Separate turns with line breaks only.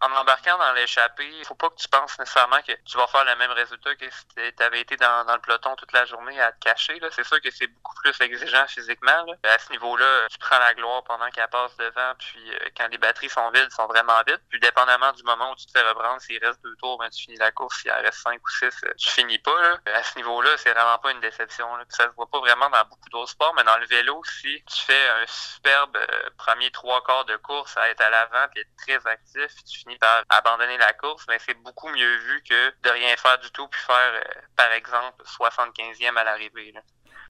En embarquant dans l'échappée, faut pas que tu penses nécessairement que tu vas faire le même résultat que si tu avais été dans le peloton toute la journée à te cacher. Là. C'est sûr que c'est beaucoup plus exigeant physiquement. Là. À ce niveau-là, tu prends la gloire pendant qu'elle passe devant, puis quand les batteries sont vides, ils sont vraiment vides. Puis dépendamment du moment où tu te fais reprendre, s'il reste 2 tours, ben, tu finis la course. S'il en reste 5 ou 6, tu finis pas. Là. À ce niveau-là, c'est vraiment pas une déception. Là. Puis ça se voit pas vraiment dans beaucoup d'autres sports, mais dans le vélo, si tu fais un superbe premier 3 quarts de course à être à l'avant puis être très actif, puis tu finis par abandonner la course, mais c'est beaucoup mieux vu que de rien faire du tout puis faire, par exemple, 75e à l'arrivée. Là.